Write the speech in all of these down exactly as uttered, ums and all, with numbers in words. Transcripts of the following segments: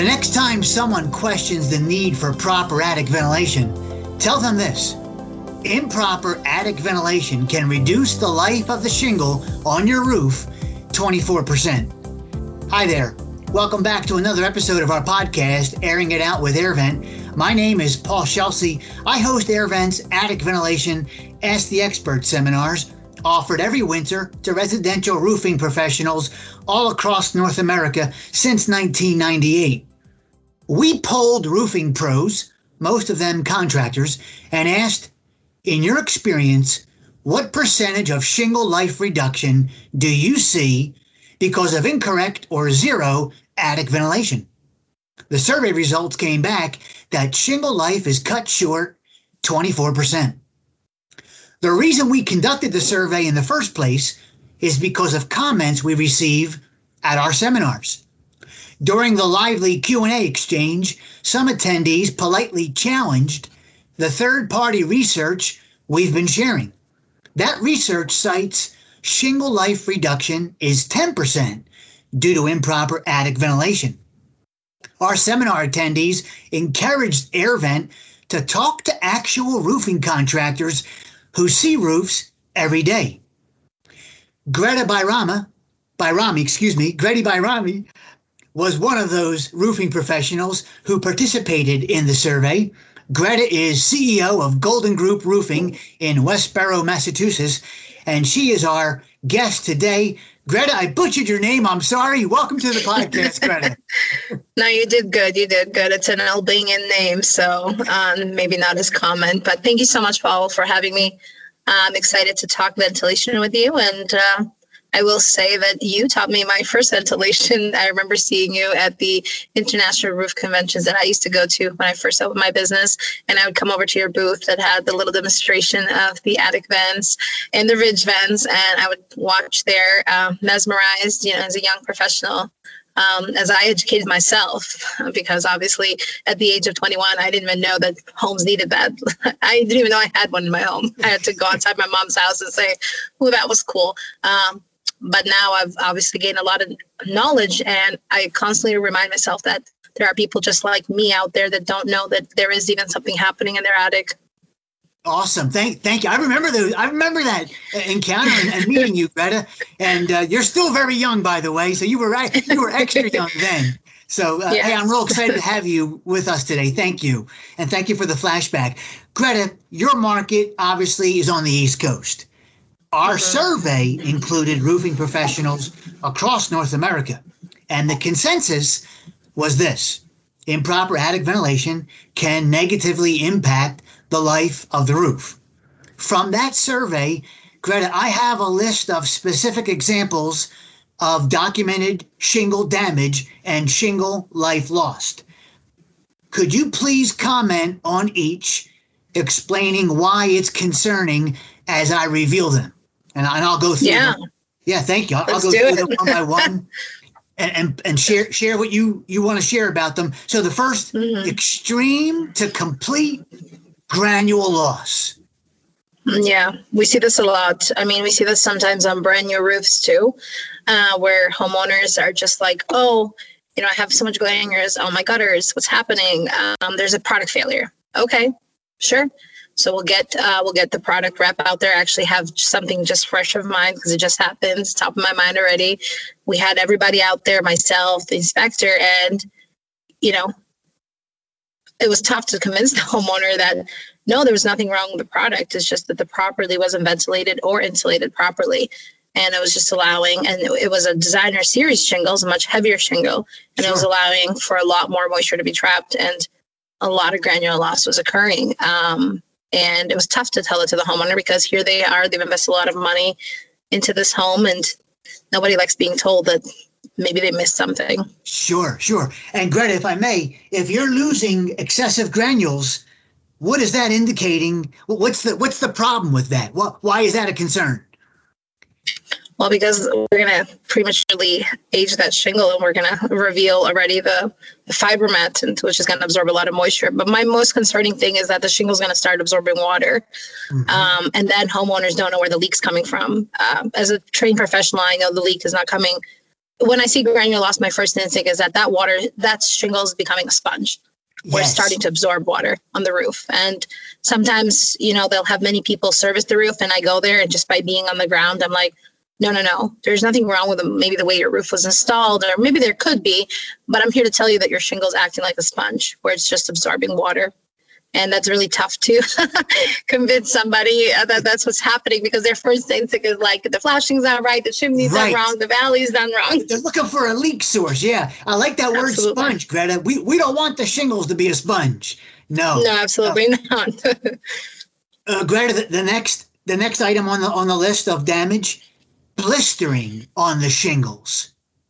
The next time someone questions the need for proper attic ventilation, tell them this. Improper attic ventilation can reduce the life of the shingle on your roof twenty-four percent. Hi there. Welcome back to another episode of our podcast, Airing It Out with AirVent. My name is Paul Shelsey. I host AirVent's Attic Ventilation Ask the Expert seminars, offered every winter to residential roofing professionals all across North America since nineteen ninety-eight. We polled roofing pros, most of them contractors, and asked, in your experience, what percentage of shingle life reduction do you see because of incorrect or zero attic ventilation? The survey results came back that shingle life is cut short twenty-four percent. The reason we conducted the survey in the first place is because of comments we receive at our seminars. During the lively Q and A exchange, some attendees politely challenged the third-party research we've been sharing. That research cites shingle life reduction is ten percent due to improper attic ventilation. Our seminar attendees encouraged AirVent to talk to actual roofing contractors who see roofs every day. Greta Bayrami, Bayrami, excuse me, Greta Bayrami was one of those roofing professionals who participated in the survey. Greta is C E O of Golden Group Roofing in Westborough, Massachusetts, and she is our guest today. Greta, I butchered your name. I'm sorry. Welcome to the podcast, Greta. No, you did good. You did good. It's an Albanian name, so um, maybe not as common. But thank you so much, Paul, for having me. I'm excited to talk ventilation with you. And uh, I will say that you taught me my first ventilation. I remember seeing you at the international roof conventions that I used to go to when I first opened my business. And I would come over to your booth that had the little demonstration of the attic vents and the ridge vents. And I would watch there, uh, mesmerized, you know, as a young professional, um, as I educated myself, because obviously at the age of twenty-one, I didn't even know that homes needed that. I didn't even know I had one in my home. I had to go outside my mom's house and say, oh, that was cool. Um, But now I've obviously gained a lot of knowledge, and I constantly remind myself that there are people just like me out there that don't know that there is even something happening in their attic. Awesome. Thank thank you. I remember the, I remember that encounter and, and meeting you, Greta. And uh, you're still very young, by the way. So you were right. You were extra young then. So uh, yes. Hey, I'm real excited to have you with us today. Thank you. And thank you for the flashback. Greta, your market obviously is on the East Coast. Our survey included roofing professionals across North America, and the consensus was this: improper attic ventilation can negatively impact the life of the roof. From that survey, Greta, I have a list of specific examples of documented shingle damage and shingle life lost. Could you please comment on each, explaining why it's concerning as I reveal them? And, and I'll go through yeah. them. Yeah, thank you. I'll, I'll go do through it. them one by one and, and, and share share what you, you want to share about them. So the first, mm-hmm. extreme to complete granule loss. Yeah, we see this a lot. I mean, we see this sometimes on brand new roofs too, uh, where homeowners are just like, oh, you know, I have so much gangers on my gutters. What's happening? Um, there's a product failure. Okay, sure. So we'll get uh, we'll get the product rep out there, actually have something just fresh of mind because it just happened. It's top of my mind already. We had everybody out there, myself, the inspector, and, you know, it was tough to convince the homeowner that, no, there was nothing wrong with the product. It's just that the property wasn't ventilated or insulated properly. And it was just allowing, and it was a designer series shingle, a much heavier shingle, and sure. It was allowing for a lot more moisture to be trapped, and a lot of granular loss was occurring. Um, And it was tough to tell it to the homeowner because here they are, they've invested a lot of money into this home, and nobody likes being told that maybe they missed something. Sure, sure. And Greta, if I may, if you're losing excessive granules, what is that indicating? What's the what's the problem with that? What, why is that a concern? Well, because we're going to prematurely age that shingle, and we're going to reveal already the, the fiber mat, which is going to absorb a lot of moisture. But my most concerning thing is that the shingle is going to start absorbing water. Mm-hmm. Um, and then homeowners don't know where the leak's coming from. Uh, as a trained professional, I know the leak is not coming when I see granulosa, my first instinct is that that water, that shingle is becoming a sponge. We're Yes. starting to absorb water on the roof. And sometimes, you know, they'll have many people service the roof, and I go there, and just by being on the ground, I'm like, no, no, no, there's nothing wrong with them. Maybe the way your roof was installed, or maybe there could be, but I'm here to tell you that your shingle's acting like a sponge where it's just absorbing water. And that's really tough to convince somebody that that's what's happening, because their first instinct is like, the flashing's not right, the chimney's Right. done wrong, the valley's done wrong. They're looking for a leak source. Yeah, I like that word Absolutely. sponge, Greta. We we don't want the shingles to be a sponge. No, No, absolutely not. uh, Greta. The, the next the next item on the on the list of damage, blistering on the shingles.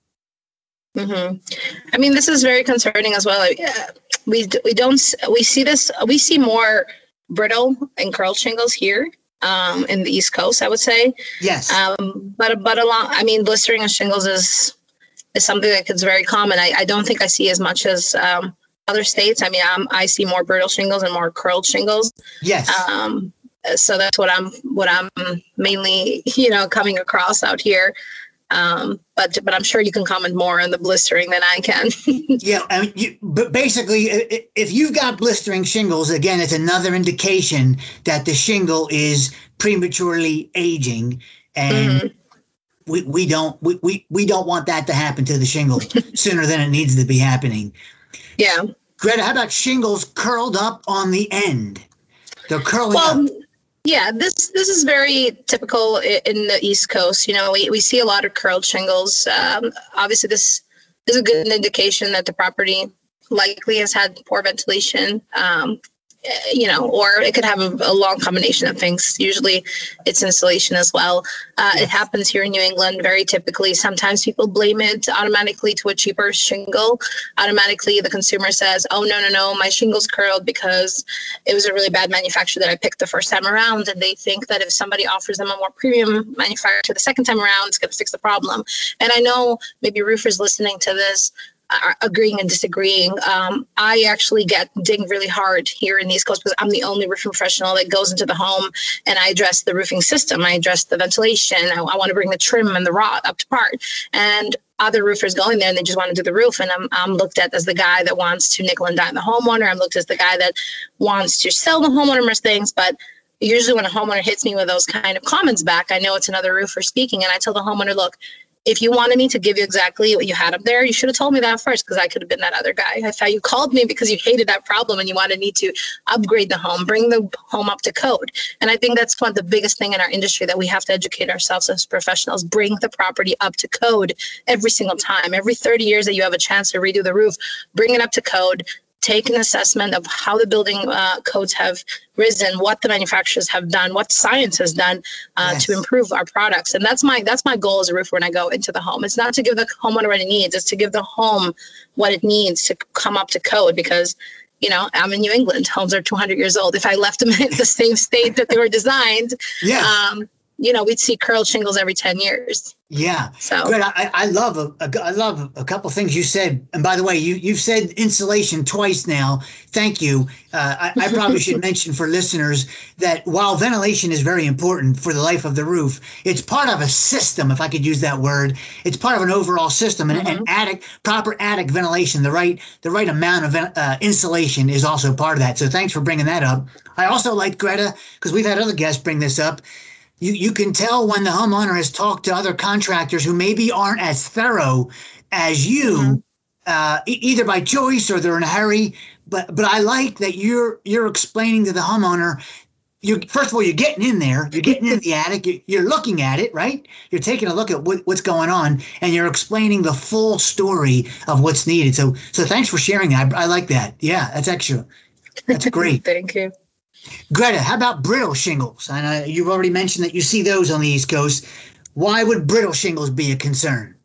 hmm I mean, this is very concerning as well. Uh, We d- we don't s- we see this we see more brittle and curled shingles here um, in the East Coast, I would say. Yes. Um, but but along, I mean, blistering on shingles is is something that is very common. I, I don't think I see as much as um, other states. I mean, I'm, I see more brittle shingles and more curled shingles. yes. Um, so that's what I'm what I'm mainly you know coming across out here. Um, but but I'm sure you can comment more on the blistering than I can. Yeah, I mean, you, but basically, i- i- if you've got blistering shingles, again, it's another indication that the shingle is prematurely aging, and Mhm. we, we don't we, we, we don't want that to happen to the shingle sooner than it needs to be happening. Yeah. Greta, how about shingles curled up on the end? They're curling Well, up. yeah, this this is very typical i- in the East Coast. You know, we, we see a lot of curled shingles. Um, obviously, this is a good indication that the property likely has had poor ventilation. Um, eh, you know, or it could have a, a long combination of things. Usually, it's insulation as well. Uh, It happens here in New England very typically. Sometimes people blame it automatically to a cheaper shingle. Automatically, the consumer says, "Oh no, no, no, my shingle's curled because it was a really bad manufacturer that I picked the first time around," and they think that if somebody offers them a more premium manufacturer the second time around, it's going to fix the problem. And I know maybe roofers listening to this are agreeing and disagreeing. Um, I actually get dinged really hard here in the East Coast because I'm the only roofing professional that goes into the home and I address the roofing system. I address the ventilation. I, I want to bring the trim and the rod up to par. And other roofers go in there and they just want to do the roof. And I'm, I'm looked at as the guy that wants to nickel and dime the homeowner. I'm looked as the guy that wants to sell the homeowner most things. But usually when a homeowner hits me with those kind of comments back, I know it's another roofer speaking. And I tell the homeowner, look, if you wanted me to give you exactly what you had up there, you should have told me that first, because I could have been that other guy. I thought you called me because you hated that problem and you wanted me to upgrade the home, bring the home up to code. And I think that's one of the biggest thing in our industry that we have to educate ourselves as professionals, bring the property up to code every single time. Every thirty years that you have a chance to redo the roof, bring it up to code. Take an assessment of how the building uh, codes have risen, what the manufacturers have done, what science has done uh, Yes. to improve our products. And that's my that's my goal as a roofer when I go into the home. It's not to give the homeowner what it needs, it's to give the home what it needs to come up to code, because you know, I'm in New England. Homes are two hundred years old. If I left them in the same state that they were designed, Yeah. um, you know, we'd see curled shingles every ten years. Yeah. So Greta, I, I love a, a, I love a couple things you said. And by the way, you, you've said insulation twice now. Thank you. Uh, I, I probably should mention for listeners that while ventilation is very important for the life of the roof, it's part of a system, if I could use that word. It's part of an overall system. And, and attic, proper attic ventilation, the right the right amount of uh, insulation is also part of that. So thanks for bringing that up. I also like, Greta, because we've had other guests bring this up. You, you can tell when the homeowner has talked to other contractors who maybe aren't as thorough as you, Mm-hmm. uh, e- either by choice or they're in a hurry. But but I like that you're you're explaining to the homeowner. You first of all, you're getting in there. You're getting in the attic. You, you're looking at it, right? You're taking a look at what, what's going on, and you're explaining the full story of what's needed. So so thanks for sharing that. I, I like that. Yeah, that's extra. That's great. thank you. Greta, how about brittle shingles? And uh, you've already mentioned that you see those on the East Coast. Why would brittle shingles be a concern?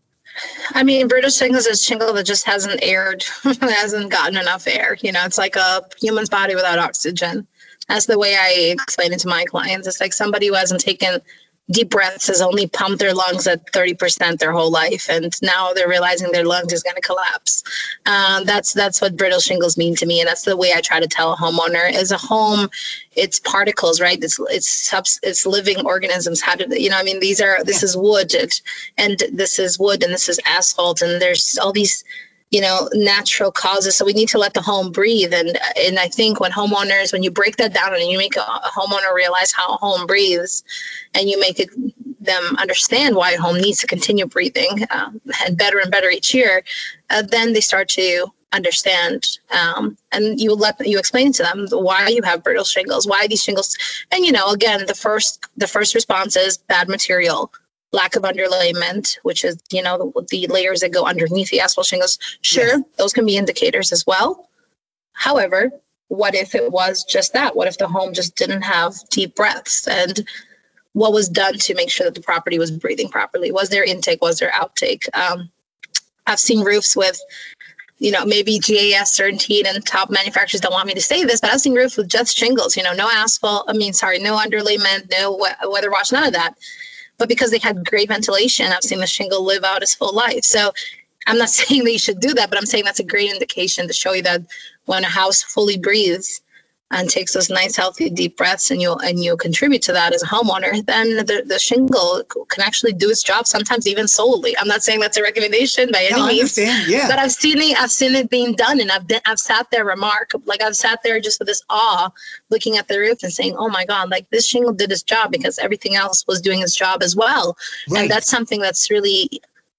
I mean, brittle shingles is shingle that just hasn't aired, hasn't gotten enough air. You know, it's like a human's body without oxygen. That's the way I explain it to my clients. It's like somebody who hasn't taken deep breaths has only pumped their lungs at thirty percent their whole life, and now they're realizing their lungs is going to collapse. Um, that's that's what brittle shingles mean to me, and that's the way I try to tell a homeowner. As a home, it's particles, right? It's it's subs, it's living organisms. How do you know? I mean, these are this is wood, and, and this is wood, and this is asphalt, and there's all these, you know, natural causes. So we need to let the home breathe. And and I think when homeowners, when you break that down and you make a, a homeowner realize how a home breathes, and you make it them understand why a home needs to continue breathing uh, and better and better each year, uh, then they start to understand. Um, and you let you explain to them why you have brittle shingles, why these shingles. And, you know, again, the first the first response is bad material, lack of underlayment, which is, you know, the, the layers that go underneath the asphalt shingles. Sure, yes. Those can be indicators as well. However, what if it was just that? What if the home just didn't have deep breaths? And what was done to make sure that the property was breathing properly? Was there intake? Was there outtake? Um, I've seen roofs with, you know, maybe G A S certainty, and top manufacturers don't want me to say this, but I've seen roofs with just shingles, you know, no asphalt, I mean, sorry, no underlayment, no we- weather wash, none of that. But because they had great ventilation, I've seen the shingle live out its full life. So I'm not saying that you should do that, but I'm saying that's a great indication to show you that when a house fully breathes and takes those nice, healthy, deep breaths, and you'll and you contribute to that as a homeowner, then the, the shingle can actually do its job, sometimes even solely. I'm not saying that's a recommendation by any no, means, yeah. but I've seen it, I've seen it being done, and I've been, I've sat there remark, like I've sat there just with this awe, looking at the roof and saying, oh my God, like this shingle did its job because everything else was doing its job as well. Right. And that's something that's really,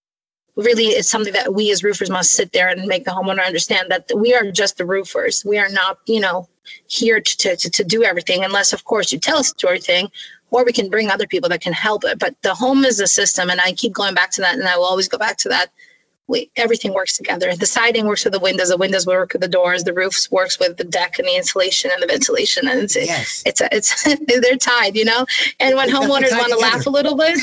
really is something that we as roofers must sit there and make the homeowner understand that we are just the roofers. We are not, you know, here to, to, to do everything, unless, of course, you tell us to do everything, or we can bring other people that can help it. But the home is a system, and I keep going back to that, and I will always go back to that. We, everything works together. The siding works with the windows, the windows work with the doors, the roofs works with the deck and the insulation and the ventilation. And it's, yes. it's, a, it's, they're tied, you know? And when homeowners want to laugh a little bit,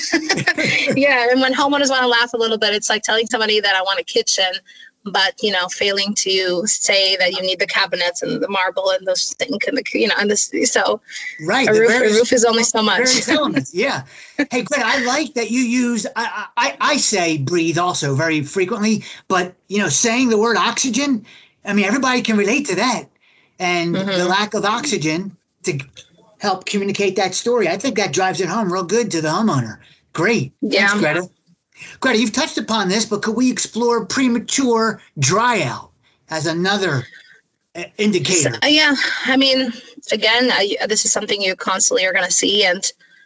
yeah. And when homeowners want to laugh a little bit, it's like telling somebody that I want a kitchen, but, you know, failing to say that you need the cabinets and the marble and the sink and the, you know, and this, so right. a roof, various, a roof is only so much. Various elements, yeah. Hey, Greta, I like that you use, I, I, I say breathe also very frequently, but, you know, saying the word oxygen, I mean, everybody can relate to that. And mm-hmm. the lack of oxygen to help communicate that story. I think that drives it home real good to the homeowner. Great. Yeah. Thanks, Greta. Greta, you've touched upon this, but could we explore premature dry out as another uh, indicator? So, yeah, I mean, again, I, this is something you constantly are going to see, and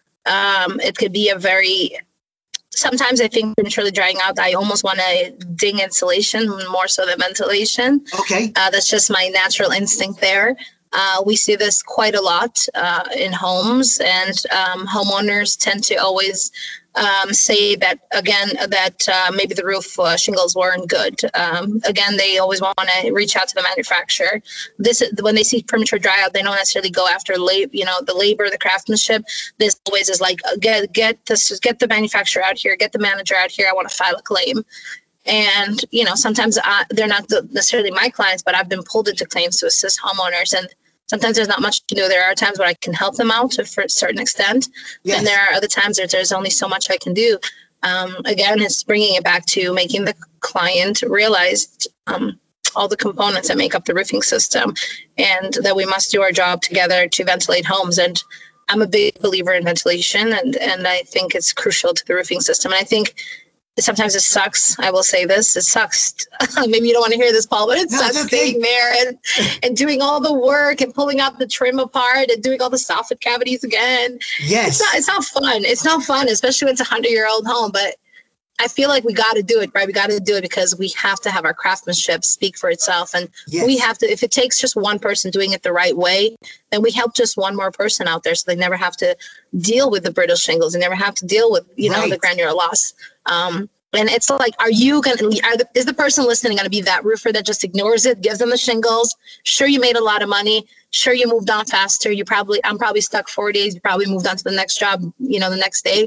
um, it could be a very, sometimes I think prematurely drying out, I almost want to ding insulation more so than ventilation. Okay. Uh, that's just my natural instinct there. Uh, we see this quite a lot uh, in homes, and um, homeowners tend to always um, say that, again, that uh, maybe the roof uh, shingles weren't good. Um, again, they always want to reach out to the manufacturer. This is, when they see premature dry out, they don't necessarily go after lab, you know, the labor, the craftsmanship. This always is like, get get this, get the manufacturer out here, get the manager out here. I want to file a claim. And, you know, sometimes I, they're not the, necessarily my clients, but I've been pulled into claims to assist homeowners. And sometimes there's not much to do. There are times where I can help them out to for a certain extent. Yes. And there are other times that there's only so much I can do. Um, again, it's bringing it back to making the client realize um, all the components that make up the roofing system, and that we must do our job together to ventilate homes. And I'm a big believer in ventilation, and, and I think it's crucial to the roofing system. And I think sometimes it sucks. I will say this. It sucks. Maybe you don't want to hear this, Paul, but it no, sucks okay. staying there and, and doing all the work and pulling out the trim apart and doing all the soffit cavities again. Yes. It's not, it's not fun. It's not fun, especially when it's a hundred-year-old home. But I feel like we got to do it, right? We got to do it because we have to have our craftsmanship speak for itself. And yes. we have to, if it takes just one person doing it the right way, then we help just one more person out there so they never have to deal with the brittle shingles. They never have to deal with, you know, right. the granular loss. Um, and it's like, are you going to, is the person listening going to be that roofer that just ignores it, gives them the shingles? Sure, you made a lot of money. Sure, you moved on faster. You probably, I'm probably stuck four days. You probably moved on to the next job, you know, the next day.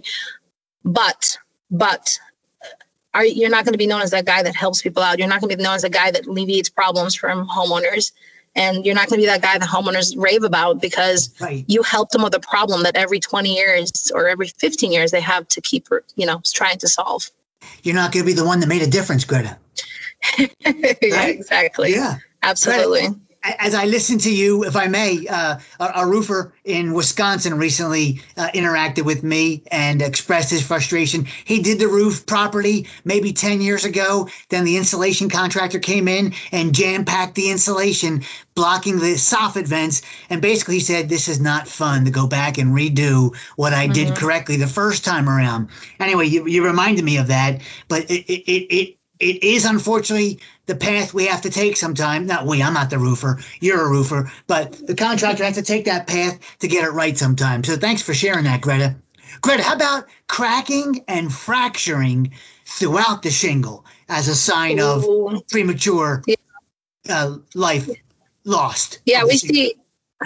But, but, Are, you're not going to be known as that guy that helps people out. You're not going to be known as a guy that alleviates problems from homeowners. And you're not going to be that guy the homeowners rave about because right. you helped them with a problem that every twenty years or every fifteen years they have to keep, you know, trying to solve. You're not going to be the one that made a difference, Greta. Yeah, right? Exactly. Yeah. Absolutely. Greta, as I listen to you, if I may, uh, a, a roofer in Wisconsin recently uh, interacted with me and expressed his frustration. He did the roof properly maybe ten years ago. Then the insulation contractor came in and jam-packed the insulation, blocking the soffit vents. And basically he said, this is not fun to go back and redo what I mm-hmm. did correctly the first time around. Anyway, you, you reminded me of that. But it it it, it It is unfortunately the path we have to take sometime. Not we, I'm not the roofer. You're a roofer. But the contractor has to take that path to get it right sometime. So thanks for sharing that, Greta. Greta, how about cracking and fracturing throughout the shingle as a sign Ooh. of premature yeah. uh, life lost? Yeah, we see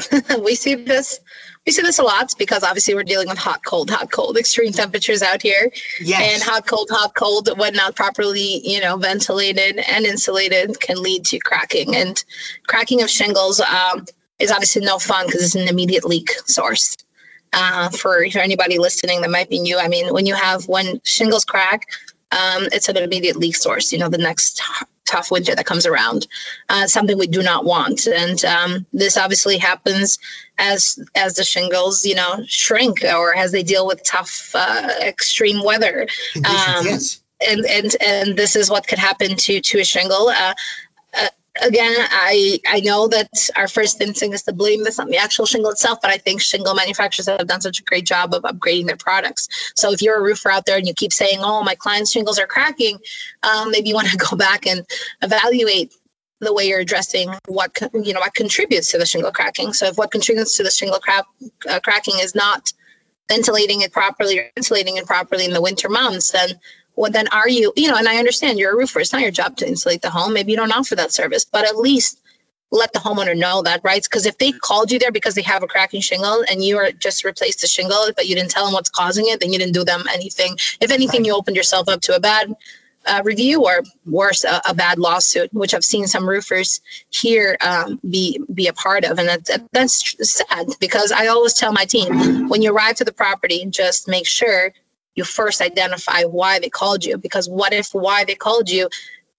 we see this. We see this a lot because obviously we're dealing with hot, cold, hot, cold, extreme temperatures out here. Yes. And hot, cold, hot, cold, when not properly, you know, ventilated and insulated can lead to cracking. And cracking of shingles um, is obviously no fun because it's an immediate leak source. Uh, for, for anybody listening that might be new, I mean, when you have, when shingles crack, um, it's an immediate leak source, you know, the next tough winter that comes around, uh, something we do not want. And um, this obviously happens as as the shingles, you know, shrink or as they deal with tough, uh, extreme weather. Um, yes. And and and this is what could happen to to a shingle. Uh, uh, again, I I know that our first instinct is to blame this on the actual shingle itself, but I think shingle manufacturers have done such a great job of upgrading their products. So if you're a roofer out there and you keep saying, "Oh, my client's shingles are cracking," um, maybe you want to go back and evaluate the way you're addressing what you know what contributes to the shingle cracking. So if what contributes to the shingle crack, uh, cracking is not ventilating it properly or insulating it properly in the winter months, then well, then are you, you know, and I understand you're a roofer. It's not your job to insulate the home. Maybe you don't offer that service, but at least let the homeowner know that, right? Because if they called you there because they have a cracking shingle and you are just replaced the shingle, but you didn't tell them what's causing it, then you didn't do them anything. If anything, you opened yourself up to a bad uh, review or worse, a, a bad lawsuit, which I've seen some roofers here um, be be a part of. And that's, that's sad because I always tell my team, when you arrive to the property, just make sure you first identify why they called you, because what if why they called you,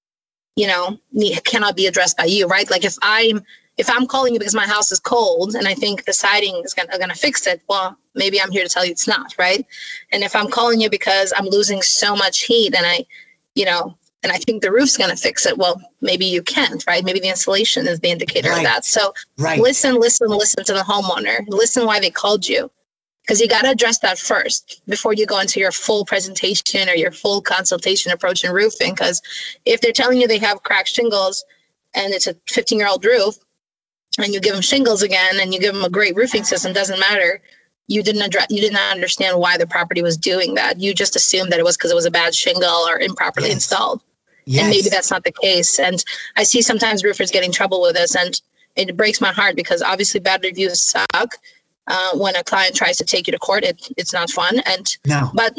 you know, cannot be addressed by you, right? Like if I'm if I'm calling you because my house is cold and I think the siding is gonna, gonna fix it, well, maybe I'm here to tell you it's not, right? And if I'm calling you because I'm losing so much heat and I, you know, and I think the roof's gonna fix it, well, maybe you can't, right? Maybe the insulation is the indicator right. of that. So right. listen, listen, listen to the homeowner. Listen why they called you. Because you got to address that first before you go into your full presentation or your full consultation approach in roofing. Because if they're telling you they have cracked shingles and it's a fifteen-year-old roof and you give them shingles again and you give them a great roofing system, doesn't matter. You didn't address, you did not understand why the property was doing that. You just assumed that it was because it was a bad shingle or improperly yes. installed. Yes. And maybe that's not the case. And I see sometimes roofers get in trouble with this, and it breaks my heart because obviously bad reviews suck. Uh, when a client tries to take you to court, it, it's not fun. And no. But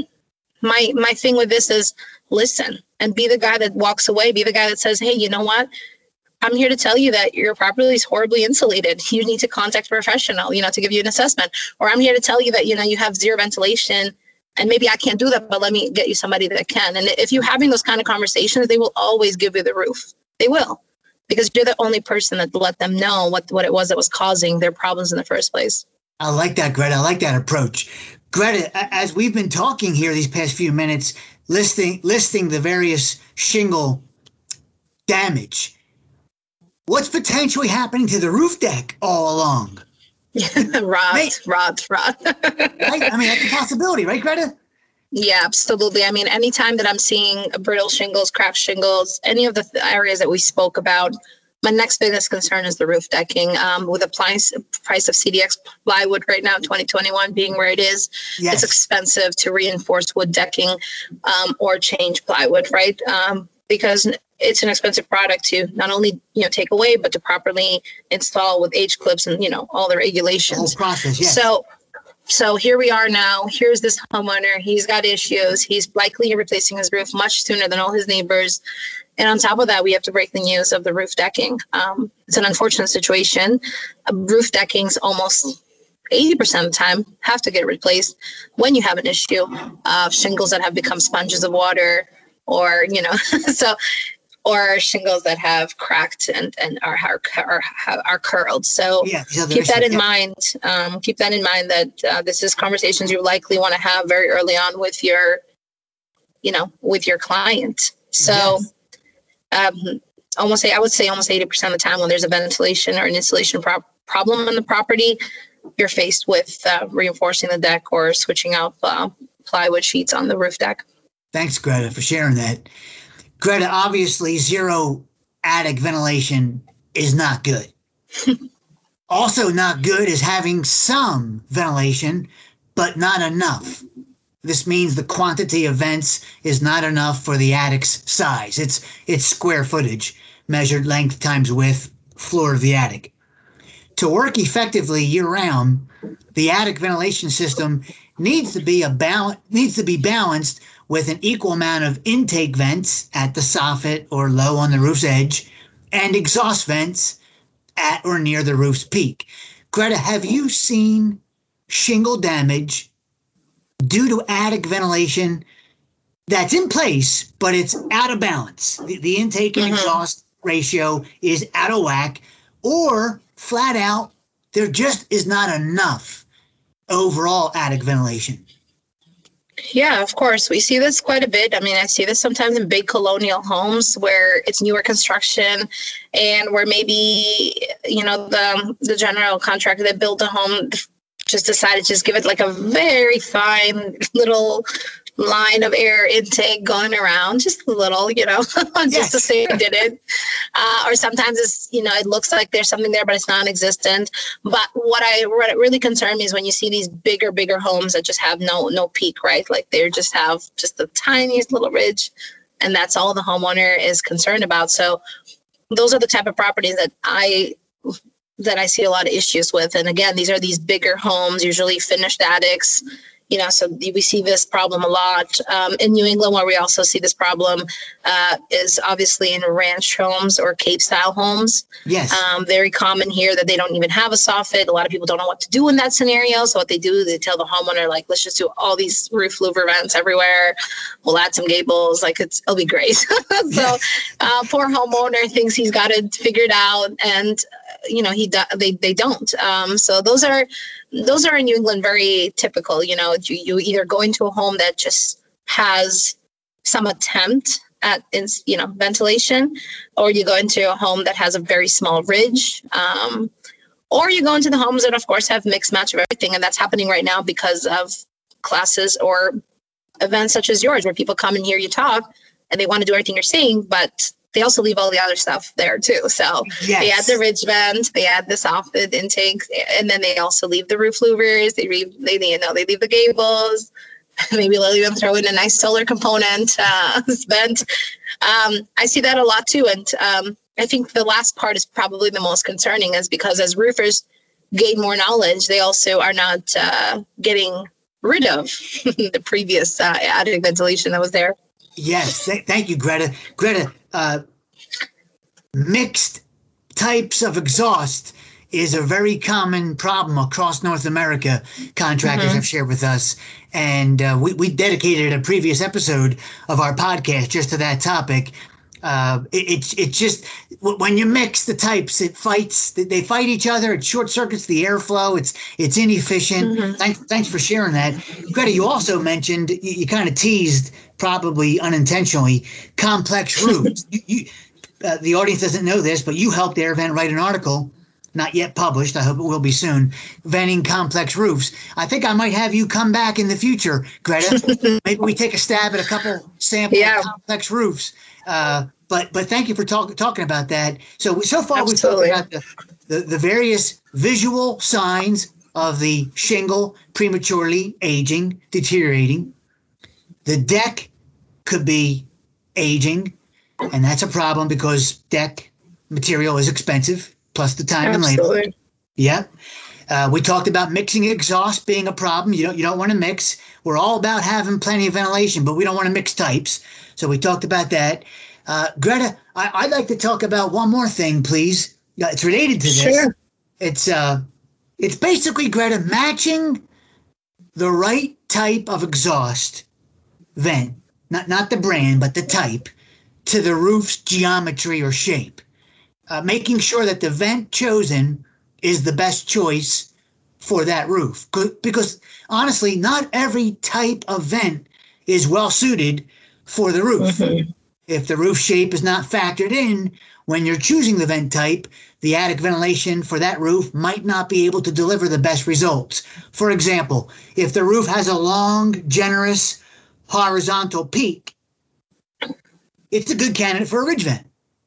my my thing with this is listen and be the guy that walks away. Be the guy that says, hey, you know what? I'm here to tell you that your property is horribly insulated. You need to contact a professional, you know, to give you an assessment. Or I'm here to tell you that, you know, you have zero ventilation and maybe I can't do that, but let me get you somebody that can. And if you're having those kind of conversations, they will always give you the roof. They will. Because you're the only person that let them know what, what it was that was causing their problems in the first place. I like that, Greta. I like that approach. Greta, as we've been talking here these past few minutes, listing listing the various shingle damage, what's potentially happening to the roof deck all along? rot, May- rot, rot. Right? I mean, that's a possibility, right, Greta? Yeah, absolutely. I mean, anytime that I'm seeing brittle shingles, cracked shingles, any of the th- areas that we spoke about, my next biggest concern is the roof decking. Um, with the price, price of C D X plywood right now, twenty twenty-one being where it is, yes. It's expensive to reinforce wood decking um, or change plywood, right? Um, because it's an expensive product to not only you know take away, but to properly install with H clips and you know all the regulations. The whole process, yes. So. So here we are now. Here's this homeowner. He's got issues. He's likely replacing his roof much sooner than all his neighbors. And on top of that, we have to break the news of the roof decking. Um, it's an unfortunate situation. Uh, roof deckings almost eighty percent of the time have to get replaced when you have an issue of shingles that have become sponges of water, or, you know, so, or shingles that have cracked and, and are, are, are, are curled. So yeah, keep that in yeah. mind. Um, keep that in mind that uh, this is conversations you likely want to have very early on with your, you know, with your client. So yes. um, almost say, I would say almost eighty percent of the time when there's a ventilation or an insulation pro- problem in the property, you're faced with uh, reinforcing the deck or switching out uh, plywood sheets on the roof deck. Thanks, Greta, for sharing that. Greta, obviously zero attic ventilation is not good. Also not good is having some ventilation, but not enough. This means the quantity of vents is not enough for the attic's size. It's it's square footage, measured length times width, floor of the attic. To work effectively year-round, the attic ventilation system needs to be a bal- needs to be balanced with an equal amount of intake vents at the soffit or low on the roof's edge, and exhaust vents at or near the roof's peak. Greta, have you seen shingle damage due to attic ventilation that's in place, but it's out of balance? The, the intake and mm-hmm. exhaust ratio is out of whack, or flat out, there just is not enough overall attic ventilation? Yeah, of course. We see this quite a bit. I mean, I see this sometimes in big colonial homes where it's newer construction and where maybe, you know, the the general contractor that built a home just decided to just give it like a very fine little line of air intake going around, just a little, you know, just yes. to say it did it. Uh, or sometimes it's, you know, it looks like there's something there, but it's non-existent. But what I what really concerned me is when you see these bigger, bigger homes that just have no no peak, right? Like they just have just the tiniest little ridge, and that's all the homeowner is concerned about. So those are the type of properties that I that I see a lot of issues with. And again, these are these bigger homes, usually finished attics. You know, so we see this problem a lot um, in New England. Where we also see this problem uh, is obviously in ranch homes or Cape style homes. Yes. Um, very common here that they don't even have a soffit. A lot of people don't know what to do in that scenario. So what they do, they tell the homeowner, like, let's just do all these roof louver vents everywhere. We'll add some gables. Like it's, it'll be great. So uh, poor homeowner thinks he's got it figured out, and uh, you know he do, they they don't. Um, so those are. Those are in New England very typical. You know, you, you either go into a home that just has some attempt at, you know, ventilation, or you go into a home that has a very small ridge, um, or you go into the homes that, of course, have mixed match of everything. And that's happening right now because of classes or events such as yours, where people come and hear you talk and they want to do everything you're saying, but they also leave all the other stuff there too. So yes. They add the ridge vent, they add the soffit intake, and then they also leave the roof louvers. They leave, they you know, they leave the gables. Maybe they'll even throw in a nice solar component uh, vent. Um, I see that a lot too, and um, I think the last part is probably the most concerning, is because as roofers gain more knowledge, they also are not uh, getting rid of the previous uh, attic ventilation that was there. Yes, th- thank you, Greta. Greta, uh, mixed types of exhaust is a very common problem across North America. Contractors mm-hmm. have shared with us, and uh, we, we dedicated a previous episode of our podcast just to that topic. Uh, it, it's it's just when you mix the types, it fights. They fight each other. It short circuits the airflow. It's it's inefficient. Mm-hmm. Thanks thanks for sharing that, Greta. You also mentioned, you, you kind of teased, probably unintentionally, complex roofs. you, you, uh, the audience doesn't know this, but you helped AirVent write an article, not yet published, I hope it will be soon, venting complex roofs. I think I might have you come back in the future, Greta. Maybe we take a stab at a couple samples yeah. of complex roofs. Uh, but but thank you for talk, talking about that. So so far Absolutely. We've talked about the, the, the various visual signs of the shingle prematurely aging, deteriorating. The deck could be aging, and that's a problem because deck material is expensive, plus the time Absolutely. and labor. Yep. Uh, we talked about mixing exhaust being a problem. You don't you don't want to mix. We're all about having plenty of ventilation, but we don't want to mix types. So we talked about that. Uh, Greta, I, I'd like to talk about one more thing, please. Uh, It's related to this. Sure. It's uh, it's basically, Greta, matching the right type of exhaust vent, not not the brand, but the type, to the roof's geometry or shape. Uh, making sure that the vent chosen is the best choice for that roof. Because honestly, not every type of vent is well suited for the roof. Mm-hmm. If the roof shape is not factored in when you're choosing the vent type, the attic ventilation for that roof might not be able to deliver the best results. For example, if the roof has a long, generous, horizontal peak, it's a good candidate for a ridge vent.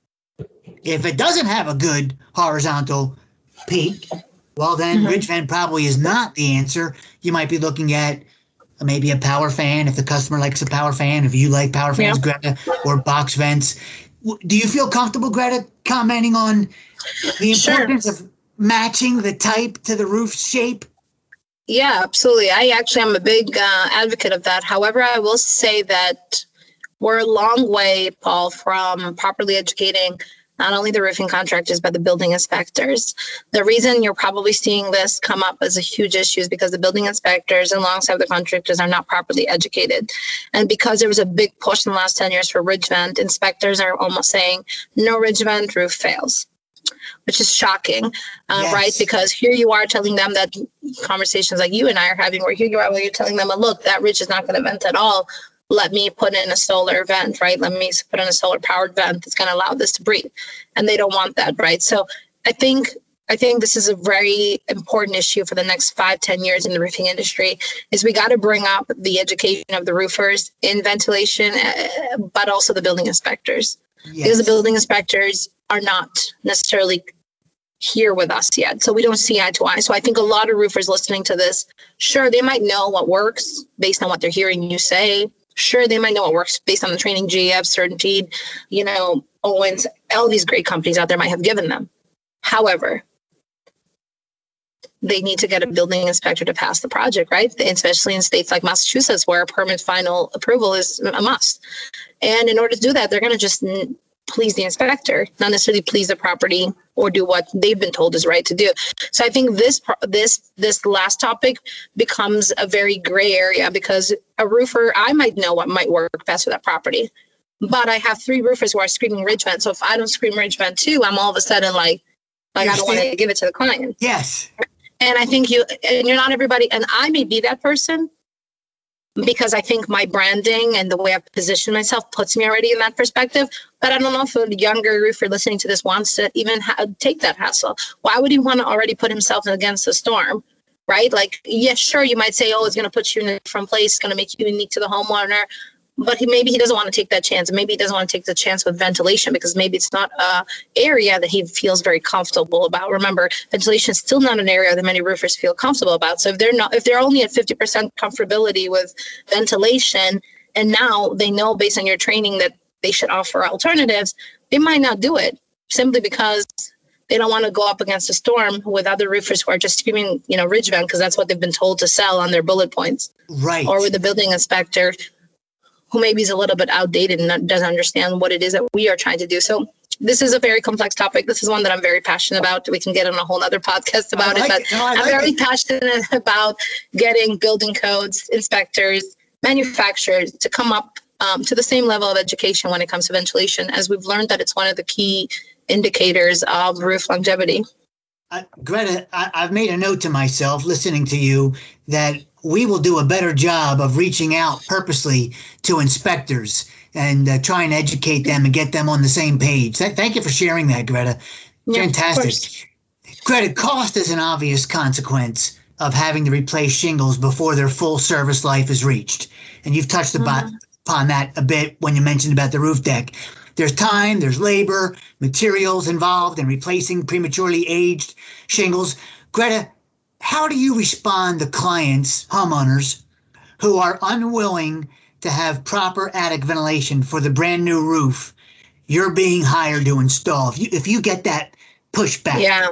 If it doesn't have a good horizontal peak, well, then mm-hmm. ridge vent probably is not the answer. You might be looking at maybe a power fan, if the customer likes a power fan, if you like power fans, yeah. Greta, or box vents. Do you feel comfortable, Greta, commenting on the importance sure. of matching the type to the roof shape? Yeah, absolutely. I actually am a big uh, advocate of that. However, I will say that we're a long way, Paul, from properly educating not only the roofing contractors, but the building inspectors. The reason you're probably seeing this come up as a huge issue is because the building inspectors, alongside the contractors, are not properly educated. And because there was a big push in the last ten years for ridge vent, inspectors are almost saying, no ridge vent, roof fails, which is shocking, uh, yes. right? Because here you are telling them that conversations like you and I are having, where here you are, where you're telling them, look, that ridge is not going to vent at all. Let me put in a solar vent, right? Let me put in a solar powered vent that's going to allow this to breathe. And they don't want that, right? So I think I think this is a very important issue for the next five, ten years in the roofing industry, is we got to bring up the education of the roofers in ventilation, but also the building inspectors. Yes. Because the building inspectors are not necessarily here with us yet. So we don't see eye to eye. So I think a lot of roofers listening to this, sure, they might know what works based on what they're hearing you say. Sure, they might know what works based on the training G F, Certainteed, you know, Owens, all these great companies out there might have given them. However, they need to get a building inspector to pass the project, right? Especially in states like Massachusetts, where a permit final approval is a must. And in order to do that, they're going to just please the inspector, not necessarily please the property or do what they've been told is right to do. So I think this this this last topic becomes a very gray area, because a roofer, I might know what might work best for that property, but I have three roofers who are screaming ridge vent. So if I don't scream ridge vent too, I'm all of a sudden like, like I don't want to give it to the client. Yes. And I think you, and you're not everybody, and I may be that person, because I think my branding and the way I've positioned myself puts me already in that perspective. But I don't know if a younger roofer listening to this wants to even ha- take that hassle. Why would he want to already put himself against the storm, right? Like, yeah, sure, you might say, oh, it's going to put you in a different place, it's going to make you unique to the homeowner. But he, maybe he doesn't want to take that chance. Maybe he doesn't want to take the chance with ventilation, because maybe it's not an area that he feels very comfortable about. Remember, ventilation is still not an area that many roofers feel comfortable about. So if they're not, if they're only at fifty percent comfortability with ventilation, and now they know based on your training that they should offer alternatives, they might not do it simply because they don't want to go up against a storm with other roofers who are just screaming, you know, ridge vent, because that's what they've been told to sell on their bullet points. Right. Or with the building inspector, who maybe is a little bit outdated and doesn't understand what it is that we are trying to do. So this is a very complex topic. This is one that I'm very passionate about. We can get on a whole other podcast about like it, but it. No, I'm like very it. passionate about getting building codes, inspectors, manufacturers to come up um, to the same level of education when it comes to ventilation, as we've learned that it's one of the key indicators of roof longevity. Uh, Greta, I, I've made a note to myself listening to you that we will do a better job of reaching out purposely to inspectors and uh, try and educate them and get them on the same page. Th- thank you for sharing that, Greta. Yeah, fantastic. Greta, cost is an obvious consequence of having to replace shingles before their full service life is reached. And you've touched Mm-hmm. about, upon that a bit when you mentioned about the roof deck. There's time, there's labor, materials involved in replacing prematurely aged shingles. Greta, how do you respond to clients, homeowners, who are unwilling to have proper attic ventilation for the brand new roof you're being hired to install? If you, if you get that pushback. Yeah.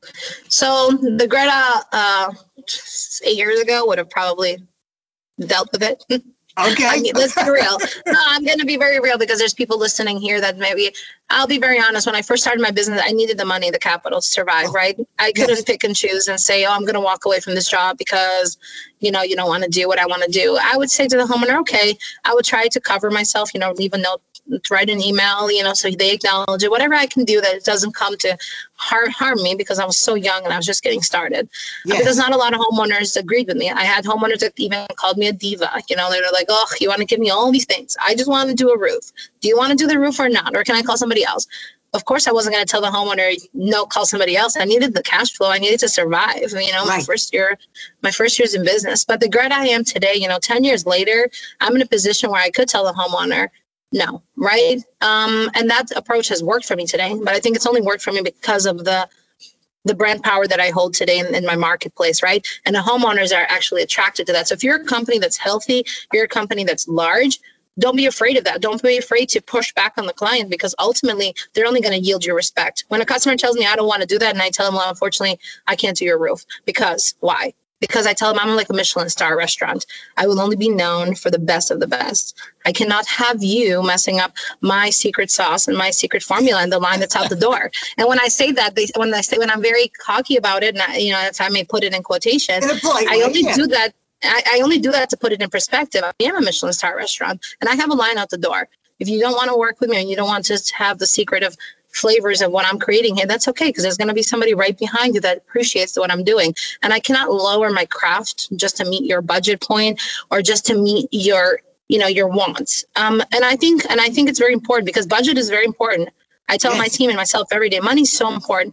So the Greta uh, eight years ago would have probably dealt with it. Okay. I mean, let's be real. No, I'm going to be very real because there's people listening here that maybe, I'll be very honest. When I first started my business, I needed the money, the capital to survive, oh, right? I couldn't yes. pick and choose and say, oh, I'm going to walk away from this job because, you know, you don't want to do what I want to do. I would say to the homeowner, okay, I would try to cover myself, you know, leave a note, write an email, you know, so they acknowledge it, whatever I can do that it doesn't come to harm, harm me because I was so young and I was just getting started. Yes. Because not a lot of homeowners agreed with me. I had homeowners that even called me a diva. You know, they were like, oh, you want to give me all these things. I just want to do a roof. Do you want to do the roof or not? Or can I call somebody else? Of course, I wasn't going to tell the homeowner, no, call somebody else. I needed the cash flow. I needed to survive, you know, right. my first year, my first years in business. But the Greta I am today, you know, ten years later, I'm in a position where I could tell the homeowner, no, right? Um, and that approach has worked for me today. But I think it's only worked for me because of the the brand power that I hold today in, in my marketplace, right? And the homeowners are actually attracted to that. So if you're a company that's healthy, you're a company that's large, don't be afraid of that. Don't be afraid to push back on the client because ultimately they're only going to yield your respect. When a customer tells me I don't want to do that and I tell them, well, unfortunately, I can't do your roof. Because why? Because I tell them I'm like a Michelin star restaurant. I will only be known for the best of the best. I cannot have you messing up my secret sauce and my secret formula and the line that's out the door. And when I say that, they, when I say when I'm very cocky about it, and I, you know, if I may put it in quotation, in I only yeah. do that. I, I only do that to put it in perspective. I am a Michelin star restaurant, and I have a line out the door. If you don't want to work with me and you don't want to have the secret of flavors of what I'm creating here, that's okay, because there's going to be somebody right behind you that appreciates what I'm doing. And I cannot lower my craft just to meet your budget point or just to meet your, you know, your wants. Um, and I think, and I think it's very important because budget is very important. I tell yes. my team and myself every day, money's so important.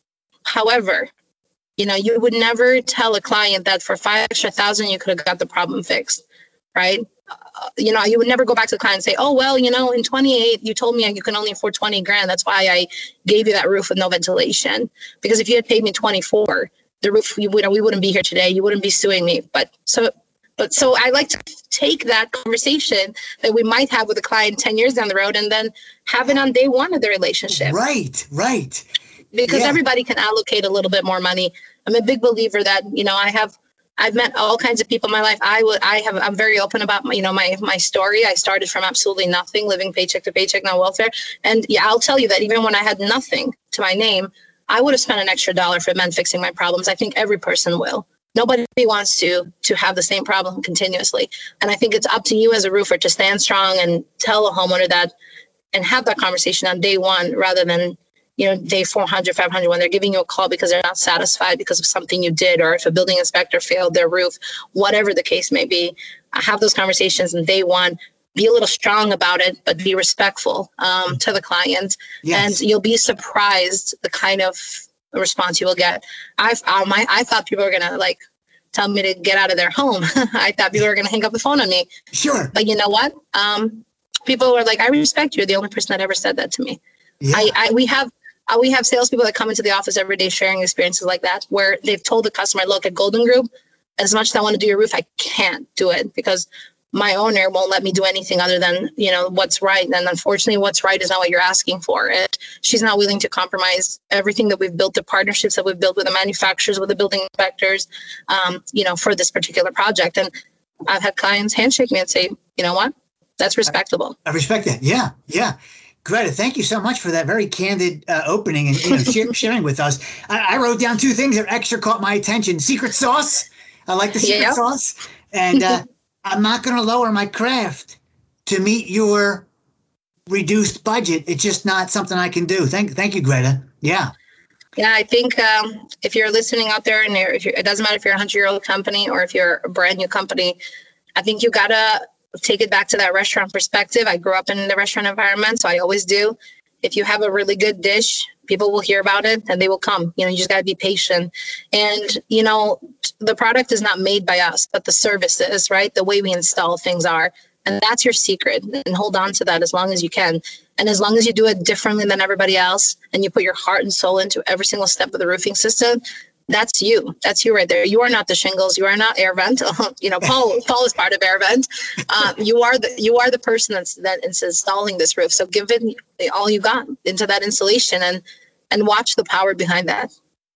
However, you know, you would never tell a client that for five extra thousand, you could have got the problem fixed, right? Uh, you know, you would never go back to the client and say, oh, well, you know, in twenty-eight, you told me you can only afford twenty grand. That's why I gave you that roof with no ventilation. Because if you had paid me twenty-four, the roof, you would, we wouldn't be here today. You wouldn't be suing me. But so, but so I like to take that conversation that we might have with a client ten years down the road and then have it on day one of the relationship. Right, right. Because yeah. everybody can allocate a little bit more money. I'm a big believer that, you know, I have, I've met all kinds of people in my life. I would, I have, I'm very open about my, you know, my, my story. I started from absolutely nothing, living paycheck to paycheck, no welfare. And yeah, I'll tell you that even when I had nothing to my name, I would have spent an extra dollar for men fixing my problems. I think every person will. Nobody wants to, to have the same problem continuously. And I think it's up to you as a roofer to stand strong and tell a homeowner that, and have that conversation on day one rather than, you know, day four hundred, five hundred, when they're giving you a call because they're not satisfied because of something you did, or if a building inspector failed their roof, whatever the case may be. I have those conversations on day one. Be a little strong about it, but be respectful um, to the client. Yes. And you'll be surprised the kind of response you will get. I've, uh, my, I thought people were going to like tell me to get out of their home. I thought people were going to hang up the phone on me. Sure. But you know what? Um, people were like, I respect you. You're the only person that ever said that to me. Yeah. I, I, we have, Uh, we have salespeople that come into the office every day sharing experiences like that, where they've told the customer, look, at Golden Group, as much as I want to do your roof, I can't do it because my owner won't let me do anything other than, you know, what's right. And unfortunately, what's right is not what you're asking for. And she's not willing to compromise everything that we've built, the partnerships that we've built with the manufacturers, with the building inspectors, um, you know, for this particular project. And I've had clients handshake me and say, you know what, that's respectable. I, I respect that. Yeah, yeah. Greta, thank you so much for that very candid uh, opening and you know, share, sharing with us. I, I wrote down two things that extra caught my attention. Secret sauce. I like the secret yeah. sauce. And uh, I'm not going to lower my craft to meet your reduced budget. It's just not something I can do. Thank thank you, Greta. Yeah. Yeah, I think um, if you're listening out there and if you're, it doesn't matter if you're a hundred-year-old company or if you're a brand new company, I think you got to take it back to that restaurant perspective. I grew up in the restaurant environment, so I always do. If you have a really good dish, people will hear about it and they will come. You know, you just got to be patient. And, you know, the product is not made by us, but the services, right? The way we install things are. And that's your secret. And hold on to that as long as you can. And as long as you do it differently than everybody else and you put your heart and soul into every single step of the roofing system, that's you. That's you right there. You are not the shingles. You are not AirVent. You know, Paul. Paul is part of AirVent. Um, you are the you are the person that's that is installing this roof. So give it all you got into that installation and and watch the power behind that.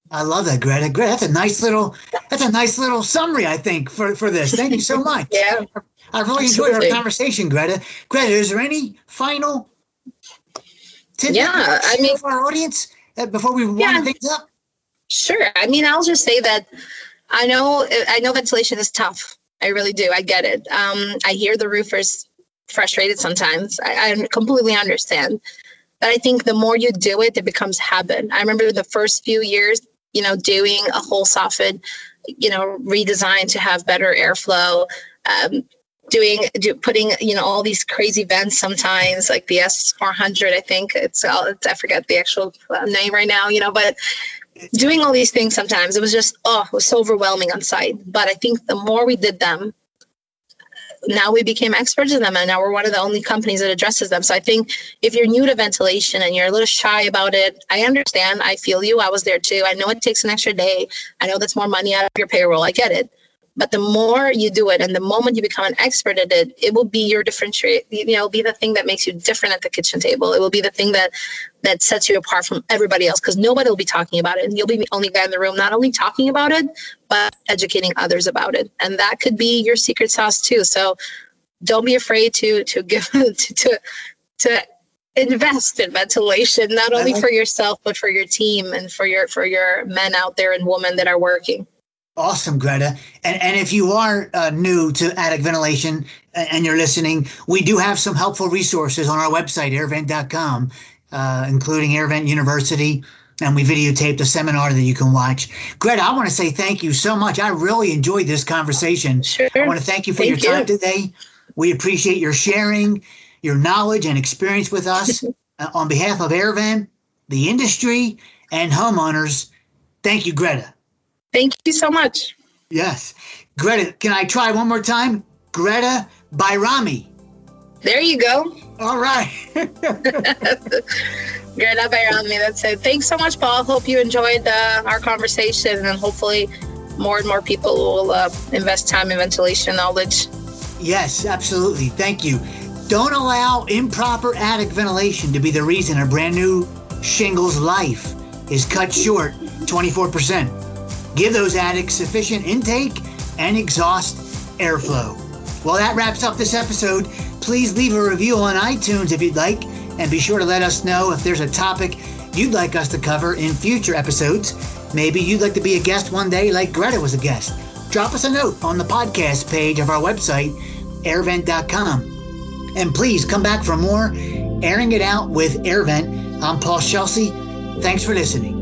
I love that, Greta. Greta, that's a nice little that's a nice little summary, I think, for, for this. Thank you so much. Yeah. I really enjoyed our conversation, Greta. Greta, is there any final tips yeah, I mean, for our audience uh, before we yeah, wind things up? Sure. I mean, I'll just say that I know I know ventilation is tough. I really do. I get it. Um, I hear the roofers frustrated sometimes. I, I completely understand. But I think the more you do it, it becomes habit. I remember the first few years, you know, doing a whole soffit, you know, redesign to have better airflow, um, doing, do, putting, you know, all these crazy vents sometimes, like the S four hundred, I think it's, it's I forget the actual name right now, you know, but doing all these things sometimes, it was just, oh, it was so overwhelming on site. But I think the more we did them, now we became experts in them, and now we're one of the only companies that addresses them. So I think if you're new to ventilation and you're a little shy about it, I understand. I feel you. I was there too. I know it takes an extra day. I know that's more money out of your payroll. I get it. But the more you do it and the moment you become an expert at it, it will be your differentiate, you know, be the thing that makes you different at the kitchen table. It will be the thing that that sets you apart from everybody else, because nobody will be talking about it. And you'll be the only guy in the room, not only talking about it, but educating others about it. And that could be your secret sauce too. So don't be afraid to to give to to, to invest in ventilation, not only for yourself, but for your team and for your for your men out there and women that are working. Awesome, Greta. And and if you are uh, new to attic ventilation and you're listening, we do have some helpful resources on our website, air vent dot com, uh, including AirVent University, and we videotaped a seminar that you can watch. Greta, I want to say thank you so much. I really enjoyed this conversation. Sure. I want to thank you for thank your time you. today. We appreciate your sharing your knowledge and experience with us. uh, on behalf of AirVent, the industry, and homeowners, thank you, Greta. Thank you so much. Yes. Greta, can I try one more time? Greta Bayrami. There you go. All right. Greta Bayrami, that's it. Thanks so much, Paul. Hope you enjoyed uh, our conversation, and hopefully more and more people will uh, invest time in ventilation knowledge. Yes, absolutely. Thank you. Don't allow improper attic ventilation to be the reason a brand new shingle's life is cut short twenty-four percent. Give those attics sufficient intake and exhaust airflow. Well, that wraps up this episode. Please leave a review on iTunes if you'd like, and be sure to let us know if there's a topic you'd like us to cover in future episodes. Maybe you'd like to be a guest one day like Greta was a guest. Drop us a note on the podcast page of our website, air vent dot com. And please come back for more Airing It Out with AirVent. I'm Paul Scelsi. Thanks for listening.